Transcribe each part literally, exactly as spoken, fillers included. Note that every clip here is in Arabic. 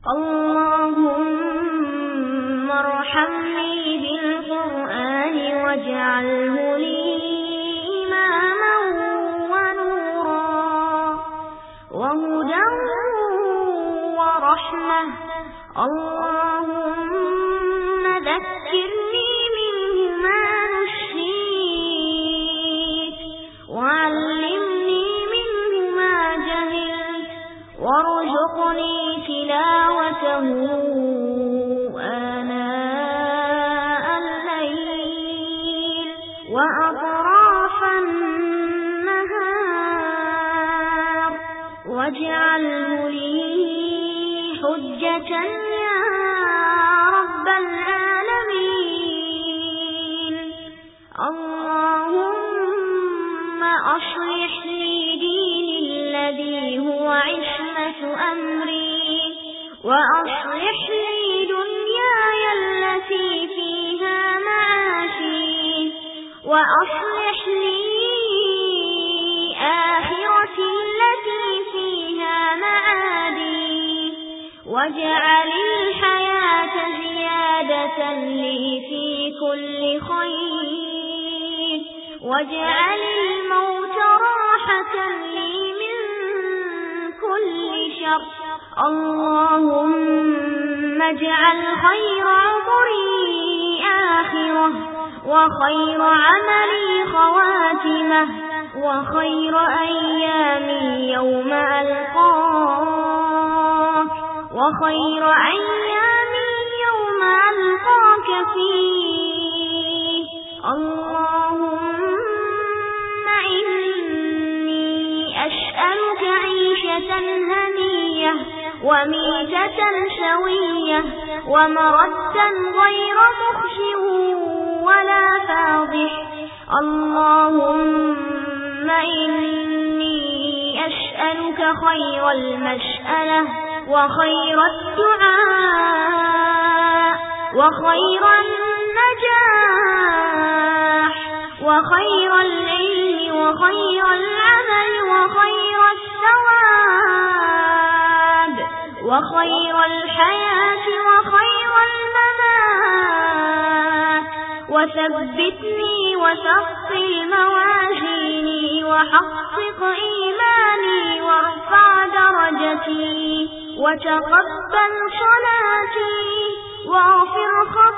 اللهم ارحمني بالقرآن واجعله لي إماما ونورا وهدى ورحمة. اللهم ذكرني منه ما نسيت وعلمني منه ما جهلت وارزقني تلاوته آناء الليل وأطراف النهار واجعله لي حجة يا رب العالمين. اللهم أصلح لي ديني الذي هو عصمة أمري وأصلح لي دنياي التي فيها معاشي وأصلح لي آخرتي التي فيها معادي واجعل الحياة زيادة لي في كل خير واجعل الموت راحة لي من كل شر. اللهم اجعل خير عمري آخرة وخير عملي خواتمة وخير أيامي يوم ألقاك وخير أيامي يوم ألقاك فيه. اللهم إني أسألك عيشة هنية وميتة سوية ومردا غير مخزٍ ولا فاضح. اللهم إني أسألك خير المسألة وخير الدعاء وخير النجاح وخير العلم وخير العمل وخير الثواب وخير الحياة وخير الممات. وثبتني وثقل موازيني وحقق إيماني وارفع درجتي وتقبل صلاتي واغفر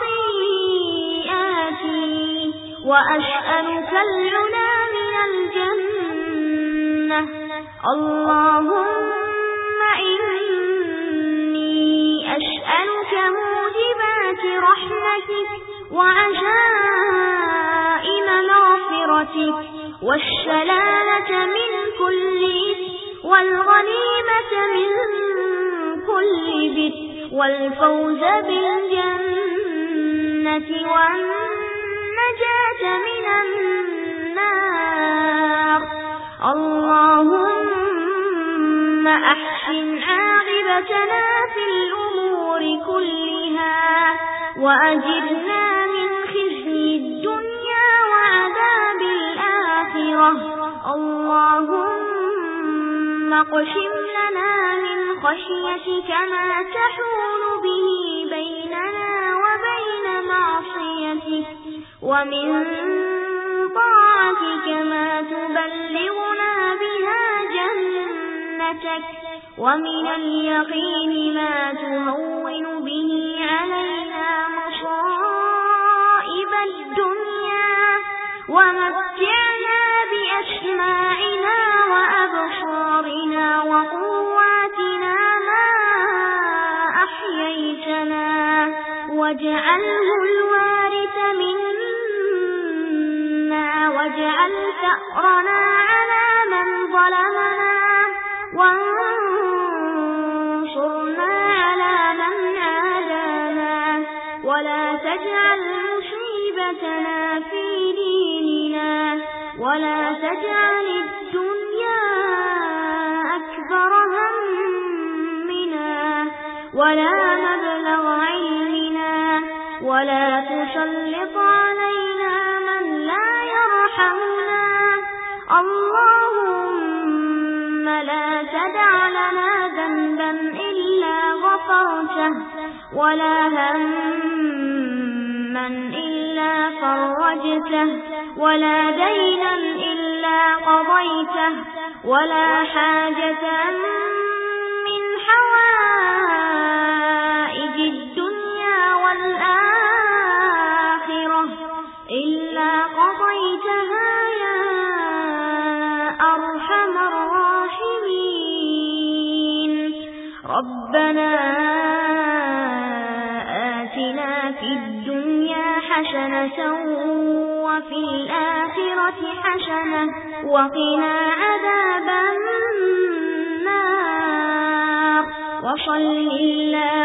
خطيئاتي وأسألك العلا من الجنة. اللهم إني أسألك موجبات رحمتك وعزائم مغفرتك والسلامة من كل إثم والغنيمة من كل بر والفوز بالجنة والنجاة من النار. اللهم أحسن عاقبتنا في الأمور كلها وأجرنا من خزي الدنيا وعذاب الآخرة. اللهم اقسم لنا من خشيتك ما تحول به بيننا وبين معصيتك ومن طاعتك ما تبلغنا بها جنتك ومن اليقين ما تهون به علينا مصائب الدنيا ومتعنا بأسماعنا وأبصارنا وقواتنا ما أحييتنا واجعله الوارث منا واجعل ثأرنا على من ظلمنا وانصرنا على من عادانا ولا تجعل مصيبتنا في ديننا ولا تجعل الدنيا أكبر همنا ولا مبلغ علمنا ولا تسلط علينا من لا يرحمنا. اللهم لا تدع لنا ذنبا إلا غفرته غفرته ولا هما إلا فرجته ولا دينا إلا قضيته ولا حاجة من حوائج الدنيا والآخرة إلا قضيتها يا أرحم الراحمين. ربنا آتنا في الدنيا حسنة وفي الآخرة حسنة وقنا عذاب النار. وصل اللهم